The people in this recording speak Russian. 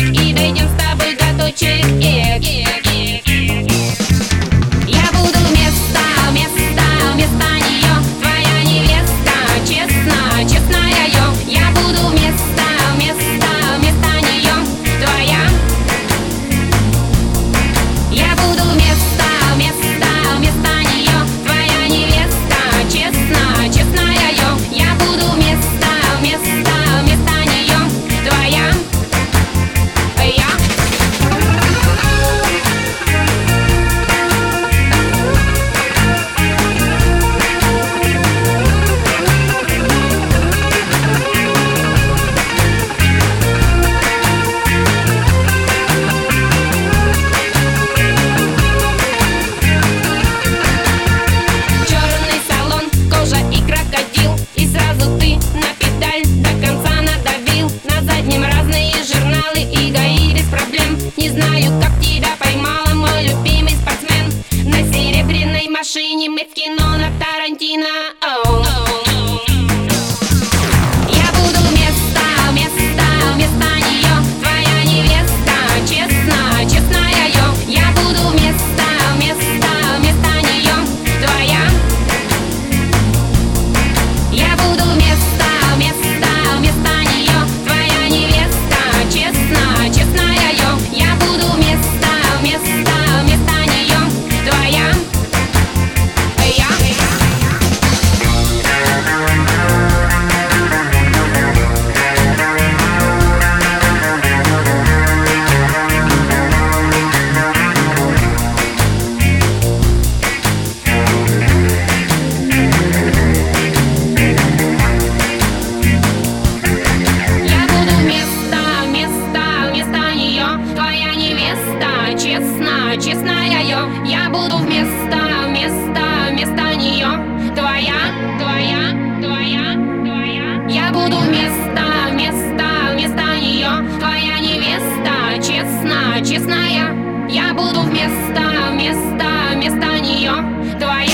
цветочек и дойдем с тобой до точек. Я буду вместо нее твоя невеста, честно, честная я. Я буду вместо нее твоя. Я буду вместо нее твоя невеста, честно, честная я. Я буду вместо нее твоя. Черный салон, кожа и крокодил, и сразу ты на педаль до конца надавил. На заднем разные журналы и ГАИ без проблем. Не знаю, как тебя поймала, мой любимый спортсмен. На серебряной машине мы в кино на Тарантино. Я буду вместо нее твоя невеста, честно, честная я. Я буду вместо нее твоя. Я буду вместо нее твоя невеста, честно, честная я. Я буду вместо нее твоя. Я буду вместо нее твоя невеста, честно, честная я. Я буду вместо нее твоя. Я буду вместо нее твоя невеста, честно, честная. Я буду вместо нее твоя.